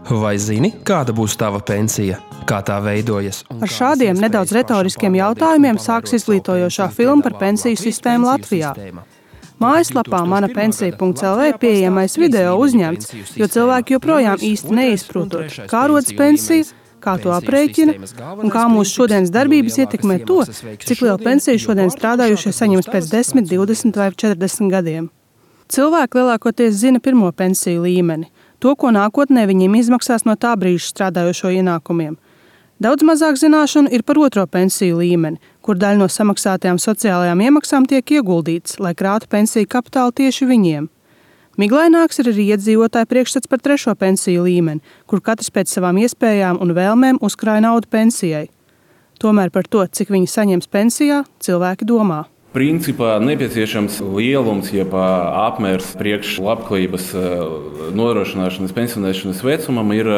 Vai zini, kāda būs tava pensija? Kā tā veidojas? Ar šādiem nedaudz retoriskiem jautājumiem sāks izglītojošā filma par pensiju sistēmu Latvijā. Mājaslapā manapensija.lv pieejamais video uzņemts, jo cilvēki joprojām īsti neizprotot, kā rodas pensija, kā to aprēķina un kā mūsu šodienas darbības ietekmē to, cik lielu pensiju šodien strādājušie saņems pēc 10, 20 vai 40 gadiem. Cilvēki lielākoties zina pirmo pensiju līmeni, to, ko nākotnē viņiem izmaksās no tā brīža strādājošo ienākumiem. Daudz mazāk zināšanu ir par otro pensiju līmeni, kur daļa no samaksātajām sociālajām iemaksām tiek ieguldītas, lai krātu pensiju kapitālu tieši viņiem. Miglaināks ir arī iedzīvotāju priekšstats par trešo pensiju līmeni, kur katrs pēc savām iespējām un vēlmēm uzkrāja naudu pensijai. Tomēr par to, cik viņi saņems pensijā, cilvēki domā. Principā nepieciešams lielums, jeb apmērs priekš labklājības nodrošināšanas pensionēšanas vecumam ir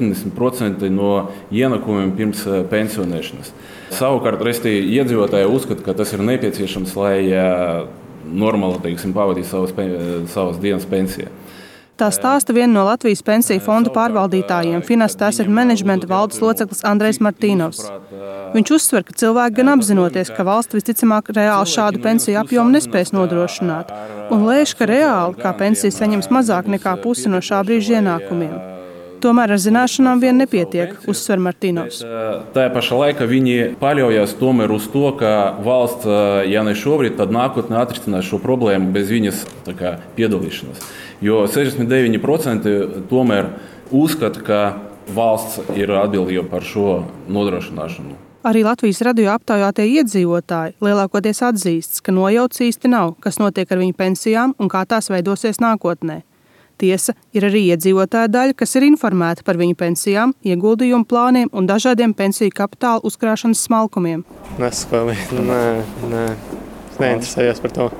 70% no ienākumiem pirms pensionēšanas. Savukārt, iedzīvotāji uzskata, ka tas ir nepieciešams, lai normāli, pavadītu savas dienas pensijā. Tā stāsta viena no Latvijas pensiju fondu pārvaldītājiem, Finast Asset Management valdes loceklis Andrejs Martīnovs. Viņš uzsver, ka cilvēki gan apzinoties, ka valsts visticamāk reāli šādu pensiju apjomu nespēs nodrošināt, un lēš, ka reāli, kā pensija saņems mazāk nekā pusi no šā brīža ienākumiem. Tomēr ar zināšanām vien nepietiek, uzsver Martīnovs. Tā pašā laikā viņi paļaujas tomēr uz to, ka valsts, ja ne šobrīd, tad nākotnē atrisinās šo problēmu bez viņas piedalīšanās. Jo 69% tomēr uzskata, ka valsts ir atbildīga par šo nodrošināšanu. Arī Latvijas radio aptaujātie iedzīvotāji lielākoties atzīst, ka nojauts īsti nav, kas notiek ar viņu pensijām un kā tās veidosies nākotnē. Tiesa, ir arī iedzīvotāja daļa, kas ir informēta par viņu pensijām, ieguldījumu plāniem un dažādiem pensiju kapitāla uzkrāšanas smalkumiem. Nesakoju, nē. Es neinteresējos par to.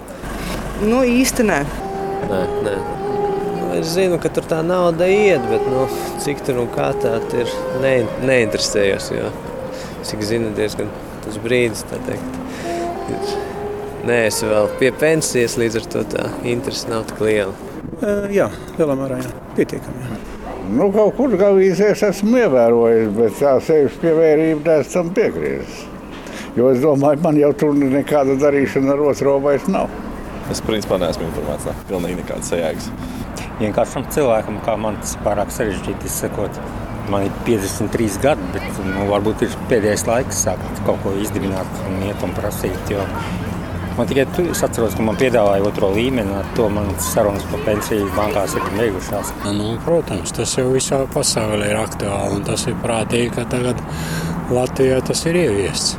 Īsti nē. Nē. Es zinu, ka tur tā nauda iet, bet cik tur un kā tā ir, neinteresējos, jo cik zinu diezgan tas brīdis, tā teikt, ir. Nē, es vēl pie pensijas, līdz ar to tā interese nav tik liela. Jā, lielā mērā, jā. Pietiekami, jā. Kaut kur gavīsies esmu ievērojis, bet tā sevis pievērība neesmu tam piegriezis. Jo es domāju, man jau tur nekāda darīšana ar otro vairs nav. Es principā neesmu informēts, pilnīgi nekādas sajēgas. Vienkāršam cilvēkam, kā man tas pārāk sarežģīti izsekot. Man ir 53 gadi, bet varbūt ir pēdējais laiks sākt kaut ko izdibināt un iet un prasīt, jo man tikai es atceros, ka man piedāvāja otro līmeni, ar to manas sarunas par pensiju bankās ir beigušās. Protams, tas jau visā pasaulē ir aktuāli, un tas ir prātīgi, ka tagad Latvijā tas ir ieviests.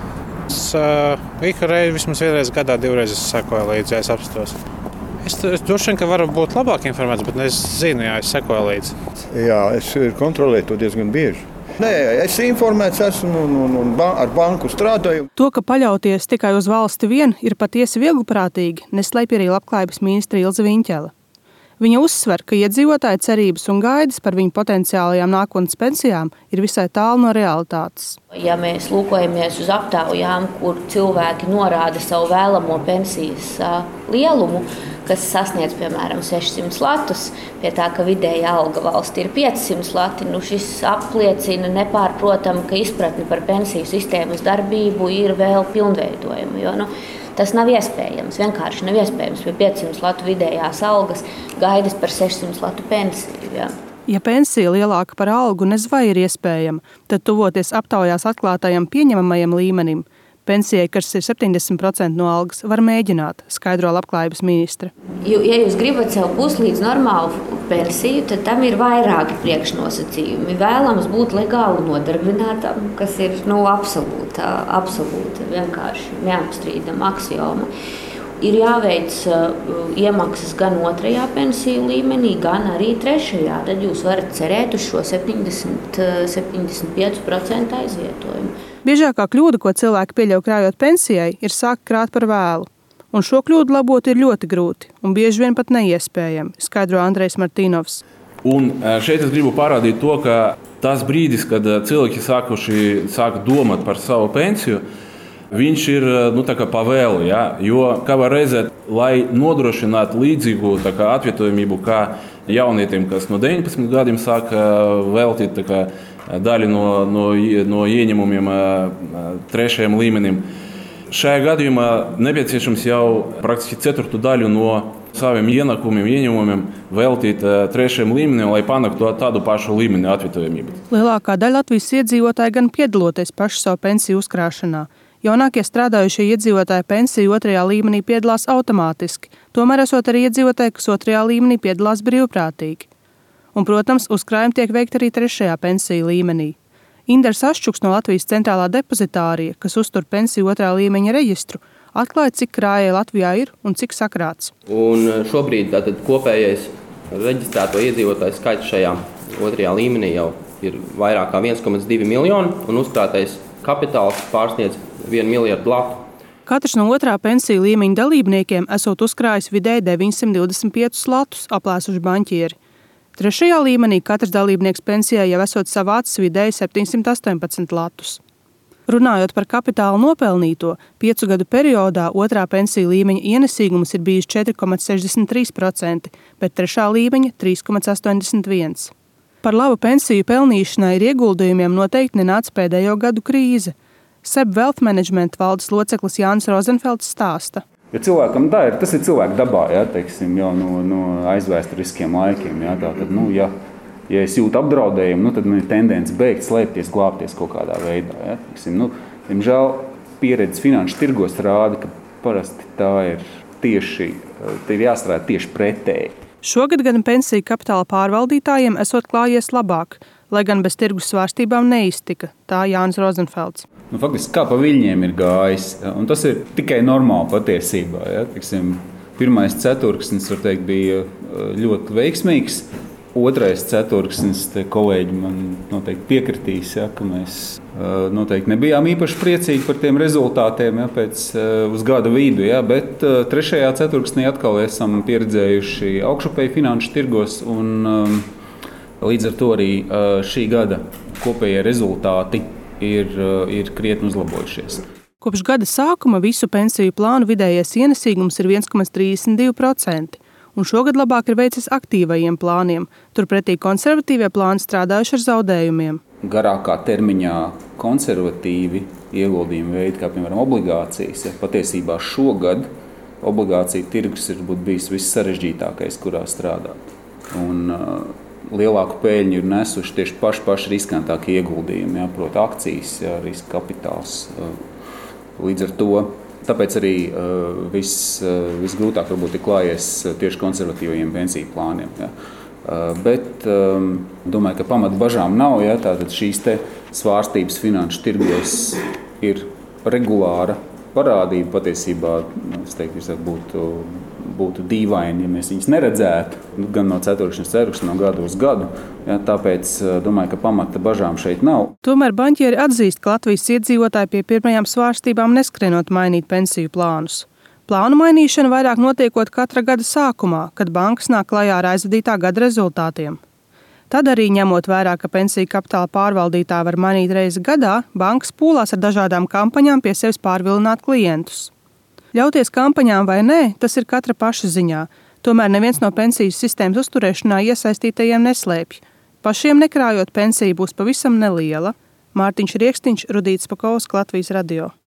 Viku reizi, vismaz vienreiz gadā, divreiz es sekoju līdzi, ja es apstos. Es droši vien, ka varu būt labāk informēts, bet es zinu, ja es sekoju līdzi. Jā, es kontrolēju to diezgan bieži. Nē, es informēts esmu un ar banku strādāju. To, ka paļauties tikai uz valsti vien, ir patiesi viegliprātīgi, neslēpj arī Labklājības ministre Ilze Viņķele. Viņa uzsver, ka iedzīvotāju cerības un gaidas par viņu potenciālajām nākotnes pensijām ir visai tālu no realitātes. Ja mēs lūkojamies uz aptaujām, kur cilvēki norāda savu vēlamo pensijas lielumu, kas sasniedz, piemēram, 600 latus, pie tā, ka vidēja alga valstī ir 500 lati, šis apliecina nepārprotam, ka izpratni par pensiju sistēmas darbību ir vēl pilnveidojama, jo tas nav iespējams, vienkārši nav iespējams pie 500 latu vidējās algas gaidas par 600 latu pensiju. Jā. Ja pensija lielāka par algu nezvai ir iespējama, tad tuvoties aptaujās atklātajam pieņemamajam līmenim, pensijai, kas ir 70% no algas, var mēģināt, skaidro Labklājības ministre. Ja jūs gribat sev puslīdz normālu pensiju, tad tam ir vairāki priekšnosacījumi. Vēlams būt legāli nodarbinātam, kas ir absolūti vienkārši neapstrīdama aksioma. Ir jāveic iemaksas gan otrajā pensiju līmenī, gan arī trešajā. Tad jūs varat cerēt uz šo 70-75% aizvietojumu. Biežākā kļūda, ko cilvēki pieļauj krājot pensijai, ir sākt krāt par vēlu. Un šo kļūdu labot ir ļoti grūti un bieži vien pat neiespējami, skaidro Andrejs Martīnovs. Un šeit es gribu parādīt to, ka tas brīdis, kad cilvēki sāk domāt par savu pensiju, viņš ir pavēlu, ja? Jo, kā var redzēt, lai nodrošinātu līdzīgu atvietojamību kā jaunietim, kas no 19 gadiem sāka veltīt daļu no ieņemumiem trešajam līmenim. Šajā gadījumā nepieciešams jau praktiski ceturtu daļu no saviem ieņēmumiem veltīt trešajam līmenim, lai panāktu tādu pašu līmeni atvietojamību. Lielākā daļa Latvijas iedzīvotāji gan piedaloties pašu savu pensiju uzkrāšanā. Jaunākie strādājušie iedzīvotāji pensiju otrajā līmenī piedalās automātiski, tomēr esot arī iedzīvotāji, kas otrajā līmenī piedalās brīvprātīgi. Un, protams, uzkrājumi tiek veikti arī trešajā pensiju līmenī. Indars Aščuks no Latvijas centrālā depozitārija, kas uztur pensiju otrā līmeņa reģistru, atklāja, cik krājēji Latvijā ir un cik sakrāts. Un šobrīd tātad kopējais reģistrēto iedzīvotāju skaits šajā otrajā līmenī jau ir vairāk kā 1,2 miljoni un uzkrātais kapitāls pārsniedz 1 miljardu latu. Katrs no otrā pensiju līmeņa dalībniekiem esot uzkrājis vidēji 925 latus, aplēsuši banķieri. Trešajā līmenī katrs dalībnieks pensijai jau esot savācis vidēji 718 latus. Runājot par kapitālu nopelnīto, 5 gadu periodā otrā pensiju līmeņa ienesīgums ir bijis 4,63%, bet trešā līmeņa 3,81%. Par labu pensiju pelnīšanai ir ieguldījumiem noteikti nenāca pēdējo gadu krīze. SEB Wealth Management valdes loceklis Jānis Rozenfelds stāsta. Ja cilvēkam tas ir cilvēka dabā, teiksim, jau no aizvēsturiskiem laikiem. Tātad, ja es jūtu apdraudējumu, tad man ir tendence beigt slēpties, glābties kaut kādā veidā. Diemžēl pieredze finanšu tirgos rāda, ka parasti tā ir jāstrādā tieši pretēji. Šogad gan pensiju kapitāla pārvaldītājiem esot klājies labāk, lai gan bez tirgus svārstībām neiztika, tā Jānis Rozenfelds. Faktiski kā pa viļņiem ir gājis, un tas ir tikai normāli patiesībā. Pirmais ceturksnis, var teikt, bija ļoti veiksmīgs. Otrais ceturksnis, kolēģi man noteikti piekritīs, ka mēs noteikti nebijām īpaši priecīgi par tiem rezultātiem uz gada vidu. Bet trešajā ceturksnī atkal esam pieredzējuši augšupēju finanšu tirgos, un līdz ar to arī šī gada kopējie rezultāti ir krietni uzlabojušies. Kopš gada sākuma visu pensiju plānu vidējais ienesīgums ir 1,32%. Un šogad labāk ir veicis aktīvajiem plāniem, turpretī konservatīvie plāni strādājuši ar zaudējumiem. Garākā termiņā konservatīvi ieguldījumi veidi, kā piemēram obligācijas, patiesībā šogad obligāciju tirgus ir bijis vissarežģītākais, kurā strādāt. Un lielāku peļņu ir nesuši tieši paši riskantākie ieguldījumi, proti akcijas, riska kapitāls. Līdz ar to tāpēc arī visgrūtāk varbūt ir klājies tieši konservatīvajiem pensiju plāniem. Bet domāju, ka pamata bažām nav. Tātad šīs svārstības finanšu tirgos ir regulāra parādība. Patiesībā es teiktu, būtu dīvaini, ja mēs viņus neredzētu gan no ceturkšņa ceturkšņa, no gada uz gadu. Tāpēc domāju, ka pamata bažām šeit nav. Tomēr banķieri atzīst, ka Latvijas iedzīvotāji pie pirmajām svārstībām neskrienot mainīt pensiju plānus. Plānu mainīšana vairāk notiekot katra gada sākumā, kad bankas nāk klajā ar aizvadītā gada rezultātiem. Tad arī ņemot vērā, ka pensiju kapitāla pārvaldītāji var mainīt reizi gadā, bankas pūlās ar dažādām kampaņām pie sevis pārvilināt klientus. Ļauties kampaņām vai nē, tas ir katra paša ziņā. Tomēr neviens no pensiju sistēmas uzturēšanā iesaistītajiem neslēpj. Pašiem nekrājot pensiju būs pavisam neliela. Mārtiņš Riekstiņš, Rudīts Pakovs, Latvijas radio.